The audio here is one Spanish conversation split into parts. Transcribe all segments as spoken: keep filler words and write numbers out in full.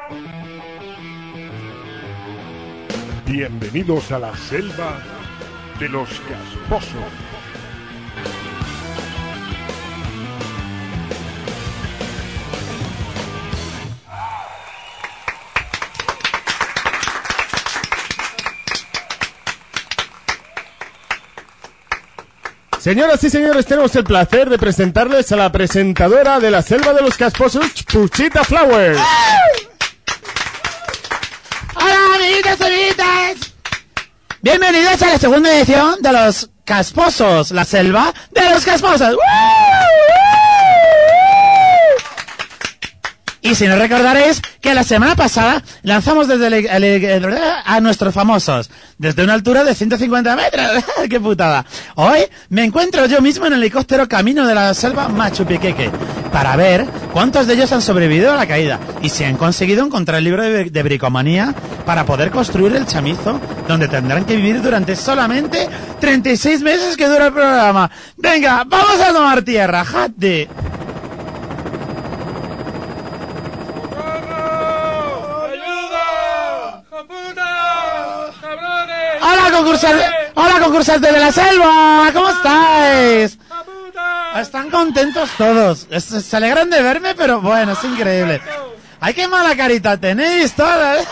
Bienvenidos a la selva de los casposos. Señoras y señores, tenemos el placer de presentarles a la presentadora de la selva de los casposos, Puchita Flowers. Hola, amiguitos y amiguitas. Bienvenidos a la segunda edición de los casposos, la selva de los casposos. Y si no recordaréis que la semana pasada lanzamos desde el, el, el, a nuestros famosos desde una altura de ciento cincuenta metros. ¡Qué putada! Hoy me encuentro yo mismo en el helicóptero camino de la selva Machu Picchu para ver cuántos de ellos han sobrevivido a la caída y si han conseguido encontrar el libro de, de bricomanía para poder construir el chamizo donde tendrán que vivir durante solamente treinta y seis meses que dura el programa. Venga, vamos a tomar tierra, jate. Hola concursante, hola concursante de la selva, ¿cómo estáis? Están contentos todos, se alegran de verme, pero bueno, es increíble. Ay, qué mala carita tenéis todas.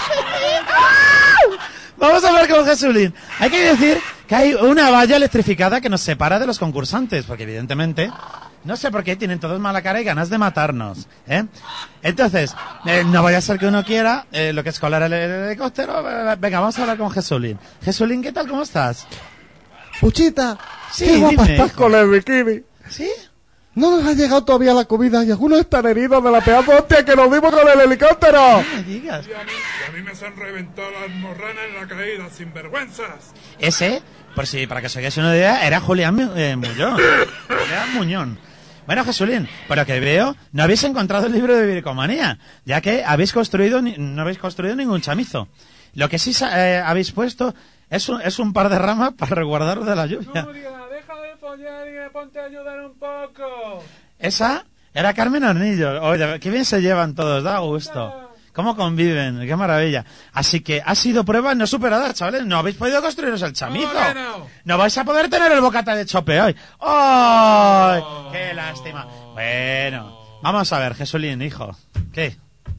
Vamos a ver con Jesulín. Hay que decir que hay una valla electrificada que nos separa de los concursantes, porque evidentemente, no sé por qué tienen todos mala cara y ganas de matarnos, ¿eh? Entonces, eh, no vaya a ser que uno quiera eh, lo que es colar el, el helicóptero. Venga, vamos a hablar con Jesulín. Jesulín, ¿qué tal? ¿Cómo estás? Puchita, sí, qué guapa dime, estás hijo. con el bikini. ¿Sí? No nos ha llegado todavía la comida y algunos están heridos de la pedazo hostia que nos dimos con el helicóptero. No me digas. Y a mí, y a mí me se han reventado las morranas en la caída, sinvergüenzas. Ese, por si para que os hagáis una idea, era Julián eh, Muñón. Julián Muñón. Bueno, Jesulín, pero que veo, no habéis encontrado el libro de bricomanía, ya que habéis construido, ni, no habéis construido ningún chamizo. Lo que sí eh, habéis puesto es un, es un par de ramas para resguardaros de la lluvia. Nuria, deja de follar y ponte a ayudar un poco. Esa era Carmen Hornillo. Oye, qué bien se llevan todos, da gusto. ¿Cómo conviven? ¡Qué maravilla! Así que ha sido prueba no superada, chavales. No habéis podido construiros el chamizo. ¿Cómo que no? No vais a poder tener el bocata de chope hoy. ¡Ay! Oh, ¡qué lástima! Bueno, vamos a ver, Jesulín, hijo. ¿Qué?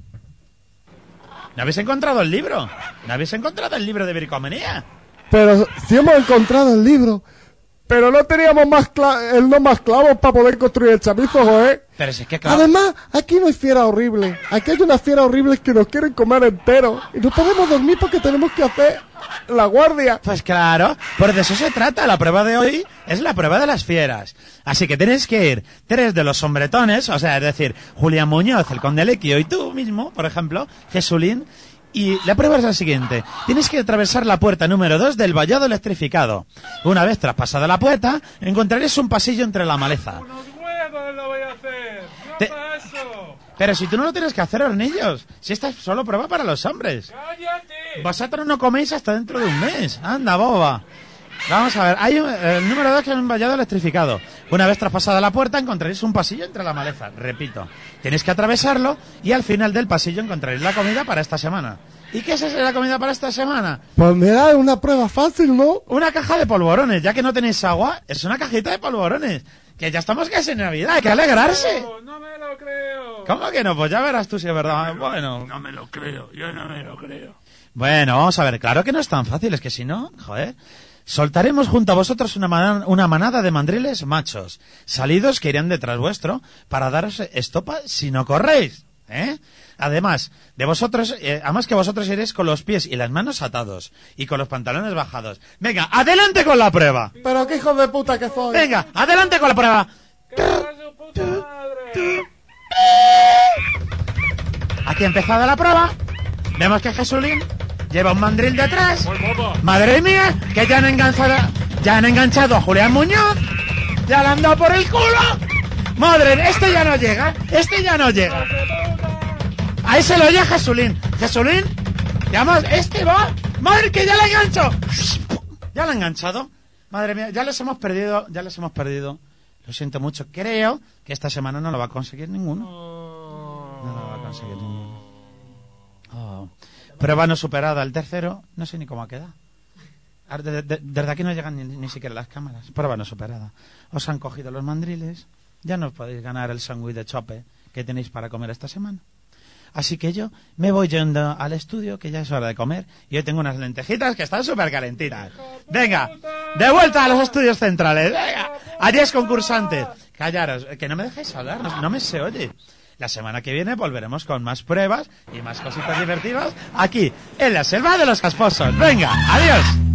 ¿No habéis encontrado el libro? ¿No habéis encontrado el libro de bricomanía? Pero si hemos encontrado el libro, pero no teníamos más cla- el no más clavos para poder construir el chamizo, joder. Pero si es que claro. Además, aquí no hay fiera horrible. Aquí hay unas fieras horribles que nos quieren comer entero. Y no podemos dormir porque tenemos que hacer la guardia. Pues claro, pues de eso se trata. La prueba de hoy es la prueba de las fieras. Así que tenéis que ir tres de los hombretones, o sea, es decir, Julián Muñoz, el Conde Lequio y tú mismo, por ejemplo, Jesulín. Y la prueba es la siguiente. Tienes que atravesar la puerta número dos del vallado electrificado. Una vez traspasada la puerta, encontraréis un pasillo entre la maleza. Unos huevos lo voy a hacer. No Te- para eso. Pero si tú no lo tienes que hacer, hornillos. Si esta es solo prueba para los hombres. Cállate. Vosotros no coméis hasta dentro de un mes. Anda, boba. Vamos a ver, hay un, el número dos que es un vallado electrificado. Una vez traspasada la puerta encontraréis un pasillo entre la maleza. Repito, tenéis que atravesarlo y al final del pasillo encontraréis la comida para esta semana. ¿Y qué es la comida para esta semana? Pues me da una prueba fácil, ¿no? Una caja de polvorones. Ya que no tenéis agua, es una cajita de polvorones. Que ya estamos casi en Navidad, hay que alegrarse. No, no me lo creo. ¿Cómo que no? Pues ya verás tú si es verdad. Bueno. No me lo creo, yo no me lo creo. Bueno, vamos a ver, claro que no es tan fácil, es que si no, joder. Soltaremos junto a vosotros una, man- una manada de mandriles machos, salidos que irán detrás vuestro para daros estopa si no corréis, ¿eh? Además, de vosotros, eh, además que vosotros iréis con los pies y las manos atados y con los pantalones bajados. Venga, adelante con la prueba. Pero qué hijo de puta que soy. Venga, adelante con la prueba. ¡Que va su puta madre! Aquí ha empezado la prueba. Vemos que Jesulín lleva un mandril detrás. Madre mía, que ya han enganchado, ya han enganchado a Julián Muñoz. Ya le han dado por el culo. Madre, este ya no llega, este ya no llega. Ahí se lo oye Jesulín. Jesulín, llamas, este va. Madre, que ya le engancho. Ya lo he enganchado. Madre mía, ya les hemos perdido, ya les hemos perdido. Lo siento mucho. Creo que esta semana no lo va a conseguir ninguno. No lo va a conseguir ninguno. Oh. Prueba no superada. El tercero, no sé ni cómo ha quedado. De, de, desde aquí no llegan ni, ni siquiera las cámaras. Prueba no superada. Os han cogido los mandriles. Ya no podéis ganar el sándwich de chope que tenéis para comer esta semana. Así que yo me voy yendo al estudio, que ya es hora de comer, y hoy tengo unas lentejitas que están súper calentitas. Venga, de vuelta a los estudios centrales. Venga, adiós concursantes. Callaros, que no me dejéis hablar, no, no me se oye. La semana que viene volveremos con más pruebas y más cositas divertidas aquí, en la selva de los casposos. Venga, adiós.